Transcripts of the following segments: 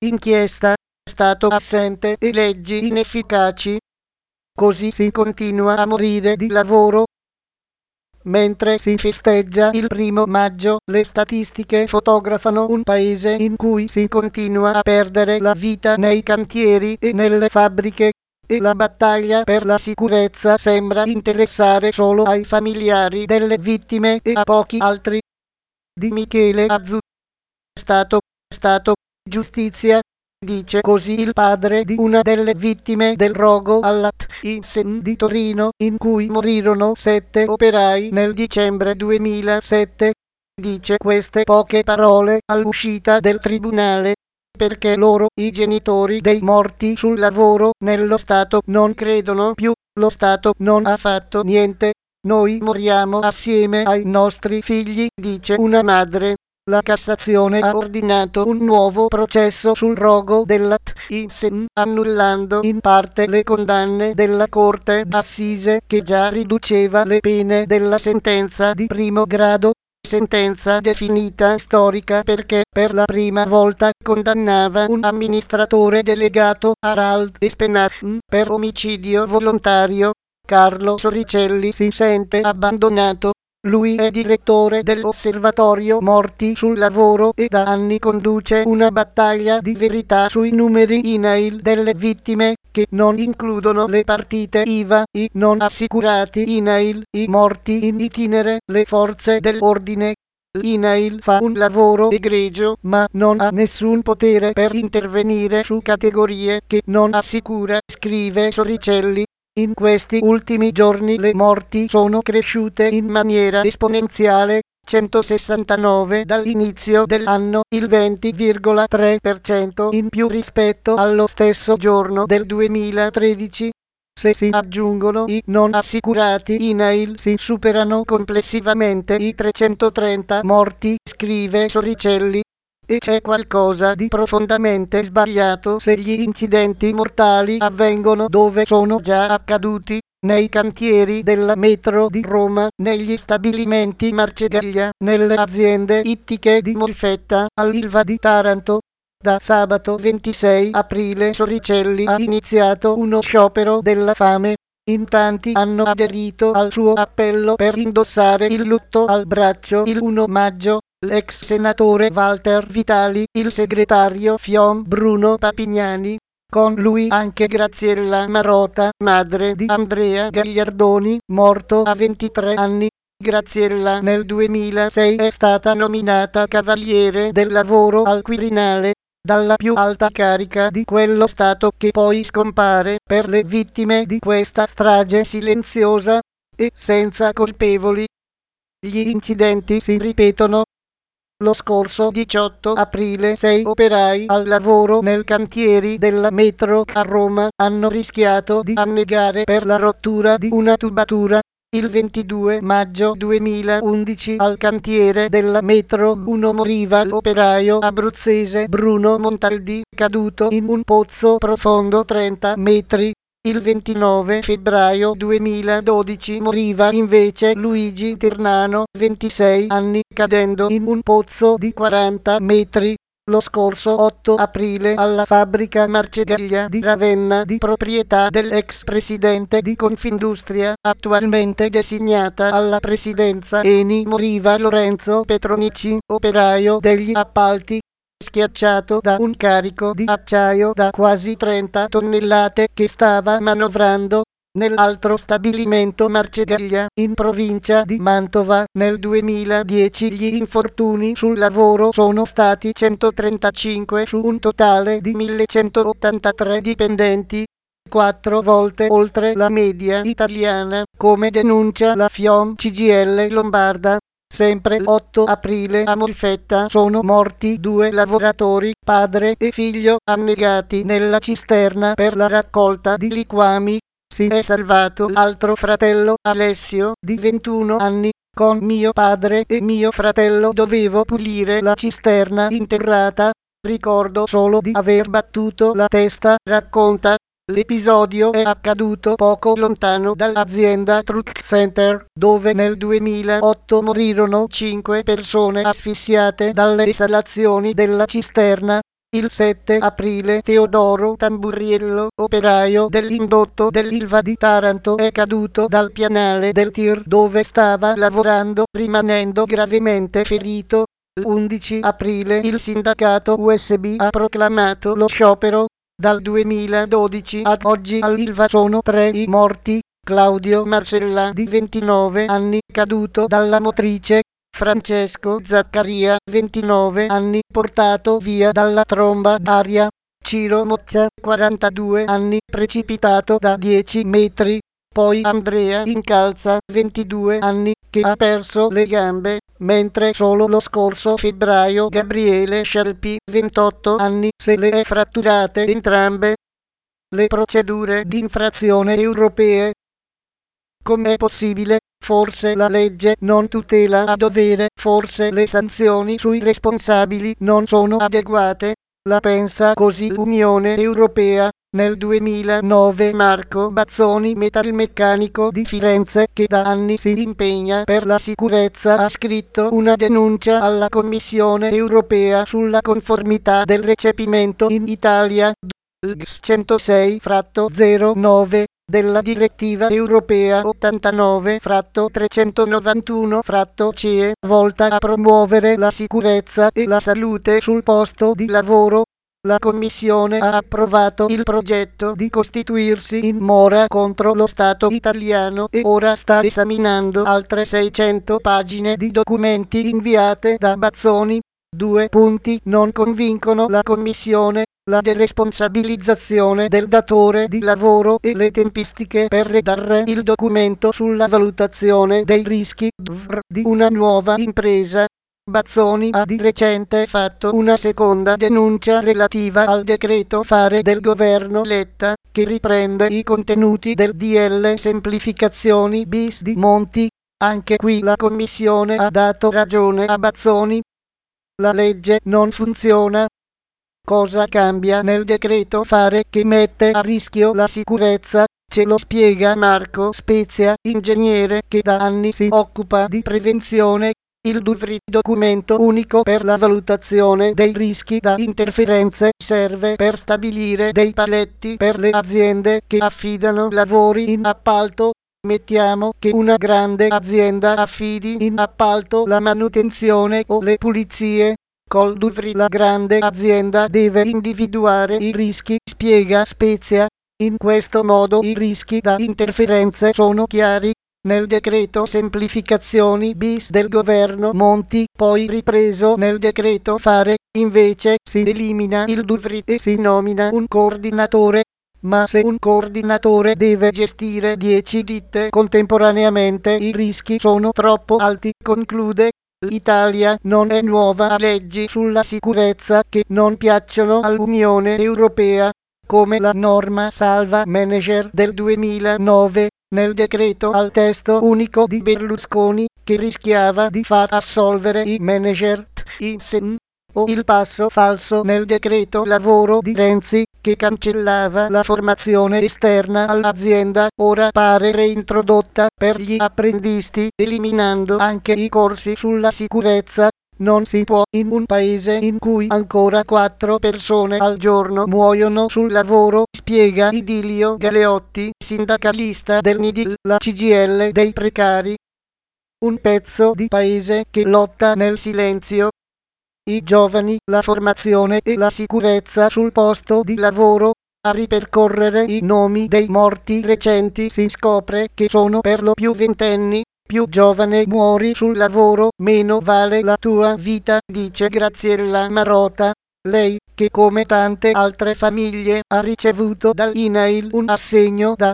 inchiesta, Stato assente e leggi inefficaci. Così si continua a morire di lavoro. Mentre si festeggia il 1° maggio, le statistiche fotografano un paese in cui si continua a perdere la vita nei cantieri e nelle fabbriche, e la battaglia per la sicurezza sembra interessare solo ai familiari delle vittime e a pochi altri. Di Michele Azzu. Stato, giustizia. Dice così il padre di una delle vittime del rogo alla ThyssenKrupp di Torino, in cui morirono 7 operai nel dicembre 2007. Dice queste poche parole all'uscita del tribunale, perché loro, i genitori dei morti sul lavoro, nello Stato non credono più. Lo Stato non ha fatto niente. Noi moriamo assieme ai nostri figli, dice una madre. La Cassazione ha ordinato un nuovo processo sul rogo della ThyssenKrupp, annullando in parte le condanne della Corte d'Assise che già riduceva le pene della sentenza di 1° grado, sentenza definita storica perché per la prima volta condannava un amministratore delegato, Harald Espenladen, per omicidio volontario. Carlo Soricelli si sente abbandonato. Lui è direttore dell'Osservatorio Morti sul Lavoro e da anni conduce una battaglia di verità sui numeri INAIL delle vittime, che non includono le partite IVA, i non assicurati INAIL, i morti in itinere, le forze dell'ordine. L'INAIL fa un lavoro egregio, ma non ha nessun potere per intervenire su categorie che non assicura, scrive Soricelli. In questi ultimi giorni le morti sono cresciute in maniera esponenziale, 169 dall'inizio dell'anno, il 20,3% in più rispetto allo stesso giorno del 2013. Se si aggiungono i non assicurati INAIL si superano complessivamente i 330 morti, scrive Soricelli. E c'è qualcosa di profondamente sbagliato se gli incidenti mortali avvengono dove sono già accaduti, nei cantieri della metro di Roma, negli stabilimenti Marcegaglia, nelle aziende ittiche di Molfetta, all'Ilva di Taranto. Da sabato 26 aprile Soricelli ha iniziato uno sciopero della fame. In tanti hanno aderito al suo appello per indossare il lutto al braccio il 1 maggio. L'ex senatore Walter Vitali, il segretario FIOM Bruno Papignani, con lui anche Graziella Marota, madre di Andrea Gagliardoni, morto a 23 anni. Graziella nel 2006 è stata nominata Cavaliere del Lavoro al Quirinale, dalla più alta carica di quello Stato, che poi scompare per le vittime di questa strage silenziosa e senza colpevoli. Gli incidenti si ripetono. Lo scorso 18 aprile 6 operai al lavoro nel cantieri della metro a Roma hanno rischiato di annegare per la rottura di una tubatura. Il 22 maggio 2011 al cantiere della metro 1 moriva l'operaio abruzzese Bruno Montaldi, caduto in un pozzo profondo 30 metri. Il 29 febbraio 2012 moriva invece Luigi Ternano, 26 anni, cadendo in un pozzo di 40 metri. Lo scorso 8 aprile alla fabbrica Marcegaglia di Ravenna, di proprietà dell'ex presidente di Confindustria, attualmente designata alla presidenza ENI, moriva Lorenzo Petronici, operaio degli appalti, schiacciato da un carico di acciaio da quasi 30 tonnellate che stava manovrando nell'altro stabilimento Marcegaglia, in provincia di Mantova. Nel 2010 gli infortuni sul lavoro sono stati 135 su un totale di 1183 dipendenti, 4 volte oltre la media italiana, come denuncia la FIOM CGIL Lombarda. Sempre l'8 aprile a Molfetta sono morti 2 lavoratori, padre e figlio, annegati nella cisterna per la raccolta di liquami. Si è salvato l'altro fratello, Alessio, di 21 anni. Con mio padre e mio fratello dovevo pulire la cisterna interrata. Ricordo solo di aver battuto la testa, racconta. L'episodio è accaduto poco lontano dall'azienda Truck Center, dove nel 2008 morirono 5 persone asfissiate dalle esalazioni della cisterna. Il 7 aprile Teodoro Tamburiello, operaio dell'indotto dell'Ilva di Taranto, è caduto dal pianale del tir dove stava lavorando, rimanendo gravemente ferito. L'11 aprile il sindacato USB ha proclamato lo sciopero. Dal 2012 ad oggi all'Ilva sono 3 i morti. Claudio Marcella, di 29 anni, caduto dalla motrice. Francesco Zaccaria, 29 anni, portato via dalla tromba d'aria. Ciro Moccia, 42 anni, precipitato da 10 metri. Poi Andrea Incalza, 22 anni, che ha perso le gambe, mentre solo lo scorso febbraio Gabriele Scialpi, 28 anni, se le è fratturate entrambe. Le procedure di infrazione europee. Com'è possibile? Forse la legge non tutela a dovere, forse le sanzioni sui responsabili non sono adeguate. La pensa così l'Unione Europea. Nel 2009 Marco Bazzoni, metalmeccanico di Firenze, che da anni si impegna per la sicurezza, ha scritto una denuncia alla Commissione Europea sulla conformità del recepimento in Italia DLGS 106/09 della direttiva europea 89/391/CE, volta a promuovere la sicurezza e la salute sul posto di lavoro. La Commissione ha approvato il progetto di costituirsi in mora contro lo Stato italiano e ora sta esaminando altre 600 pagine di documenti inviate da Bazzoni. 2 punti non convincono la Commissione: la deresponsabilizzazione del datore di lavoro e le tempistiche per redigere il documento sulla valutazione dei rischi di una nuova impresa. Bazzoni ha di recente fatto una seconda denuncia relativa al decreto fare del governo Letta, che riprende i contenuti del DL Semplificazioni bis di Monti. Anche qui la Commissione ha dato ragione a Bazzoni. La legge non funziona. Cosa cambia nel decreto fare che mette a rischio la sicurezza? Ce lo spiega Marco Spezia, ingegnere che da anni si occupa di prevenzione. Il DUVRI, documento unico per la valutazione dei rischi da interferenze, serve per stabilire dei paletti per le aziende che affidano lavori in appalto. Mettiamo che una grande azienda affidi in appalto la manutenzione o le pulizie. Col DUVRI la grande azienda deve individuare i rischi, spiega Spezia. In questo modo i rischi da interferenze sono chiari. Nel decreto semplificazioni bis del governo Monti, poi ripreso nel decreto fare, invece si elimina il DUVRI e si nomina un coordinatore. Ma se un coordinatore deve gestire 10 ditte contemporaneamente, i rischi sono troppo alti, conclude. L'Italia non è nuova a leggi sulla sicurezza che non piacciono all'Unione Europea, come la norma salva manager del 2009, nel decreto al testo unico di Berlusconi, che rischiava di far assolvere i manager o il passo falso nel decreto lavoro di Renzi, che cancellava la formazione esterna all'azienda, ora pare reintrodotta per gli apprendisti, eliminando anche i corsi sulla sicurezza. Non si può, in un paese in cui ancora 4 persone al giorno muoiono sul lavoro, spiega Idilio Galeotti, sindacalista del NIDI, la CGIL dei precari. Un pezzo di paese che lotta nel silenzio. I giovani, la formazione e la sicurezza sul posto di lavoro. A ripercorrere i nomi dei morti recenti si scopre che sono per lo più ventenni. Più giovane muori sul lavoro, meno vale la tua vita, dice Graziella Marota. Lei, che come tante altre famiglie ha ricevuto dall'INAIL un assegno da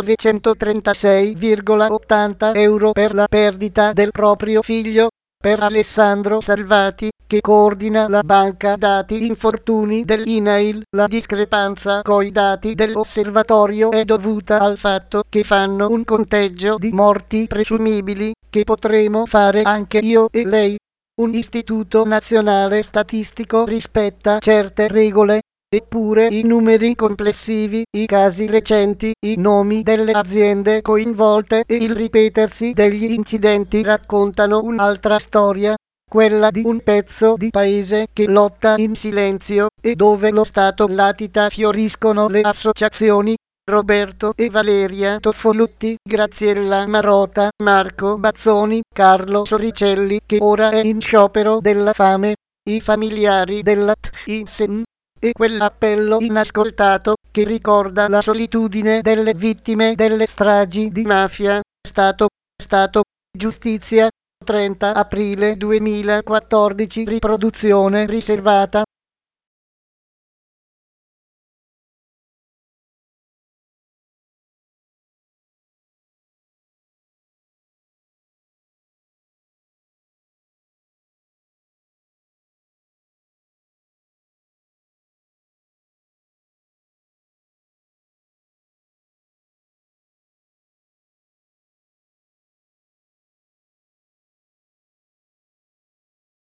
1936,80 euro per la perdita del proprio figlio. Per Alessandro Salvati, che coordina la banca dati infortuni dell'INAIL, la discrepanza coi dati dell'osservatorio è dovuta al fatto che fanno un conteggio di morti presumibili, che potremo fare anche io e lei. Un istituto nazionale statistico rispetta certe regole. Eppure i numeri complessivi, i casi recenti, i nomi delle aziende coinvolte e il ripetersi degli incidenti raccontano un'altra storia. quella di un pezzo di paese che lotta in silenzio e dove lo Stato latita, fioriscono le associazioni. Roberto e Valeria Toffolutti, Graziella Marota, Marco Bazzoni, Carlo Soricelli, che ora è in sciopero della fame, i familiari della Thyssen e quell'appello inascoltato che ricorda la solitudine delle vittime delle stragi di mafia. Stato, giustizia. 30 aprile 2014. Riproduzione riservata.